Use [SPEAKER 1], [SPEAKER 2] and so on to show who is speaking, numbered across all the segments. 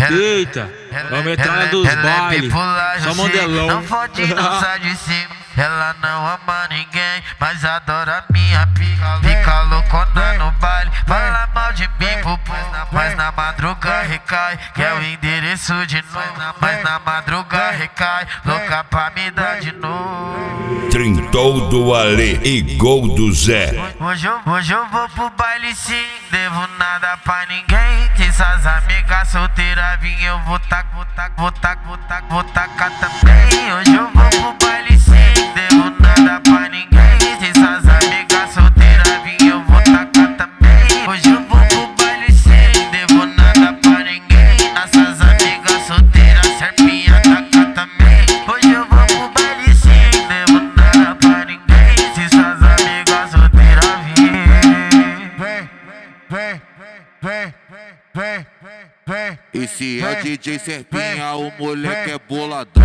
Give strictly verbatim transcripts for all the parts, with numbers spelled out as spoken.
[SPEAKER 1] Eita, vamos entrar dos bailes, só modelão.
[SPEAKER 2] Não fode, não sai de cima. Ela não ama ninguém, mas adora minha pica. Fica loucona no baile, fala mal de mim, pupu. Mas na madruga recai, que é o endereço de novo. Mas na madruga recai, louca pra me dar de novo.
[SPEAKER 3] Trintou do Ale e gol do Zé.
[SPEAKER 2] Hoje eu, hoje eu vou pro baile sim, devo nada pra ninguém. Se essas amigas solteiras vim, eu vou tac, vou tac, vou tac, vou tac, vou tacar também. Hoje eu vou pro baile sim, devo nada pra ninguém. Se essas amigas solteiras vim, eu vou tacar também. Hoje eu vou pro baile sim, devo nada pra ninguém. Essas amigas solteiras, serpinha tacar também. Hoje eu vou pro baile sim, devo nada pra ninguém. Se essas amigas solteiras vim.
[SPEAKER 4] Vem, vem, vem, vem, vem.
[SPEAKER 5] Esse é D J Serpinha, o moleque é boladão.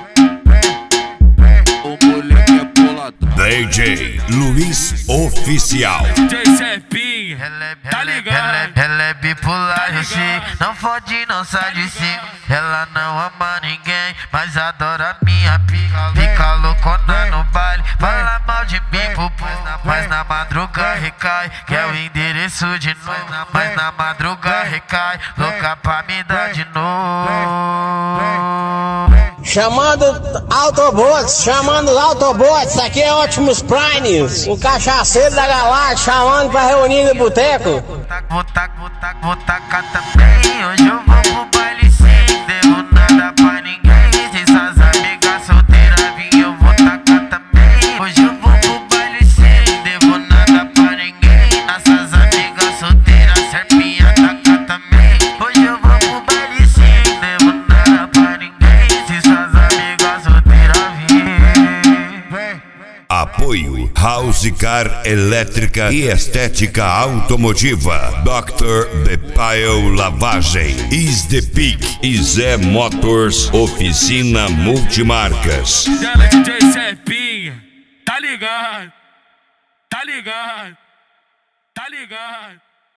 [SPEAKER 5] O moleque é boladão.
[SPEAKER 3] D J Luiz Oficial.
[SPEAKER 1] D J Serpinha, tá ligado?
[SPEAKER 2] Ela, ela é bipolar, eu sei. Não fode, não sai de cima. Ela não ama ninguém, mas adora minha pica. Fica loucona no baile, fala mal de mim, pupu. Mas na madruga recai, que é o endereço de novo. Mas na madruga recai, louca pra me dar de novo.
[SPEAKER 6] Chamando Autobots, chamando os Autobots, aqui é Optimus Prime, o cachaceiro da galáxia, chamando pra reunir no boteco.
[SPEAKER 2] Vou tac, vou tac, vou tacar também. Hoje eu vou pro baile sim, devo nada pra ninguém. Se essas amigas solteiras vim, eu vou tacar também. Hoje eu vou pro baile sim, devo nada pra ninguém. Essas amigas solteiras, serpinha tacar também. Hoje eu vou pro baile sim, devo nada pra ninguém. Se essas amigas solteiras vim.
[SPEAKER 3] Apoio House Car Elétrica e Estética Automotiva. doutor Bepaio Lavagem. Is the Peak e Zé Motors Oficina Multimarcas.
[SPEAKER 1] Dela D J Serpinha, tá ligado? Tá ligado? Tá ligado?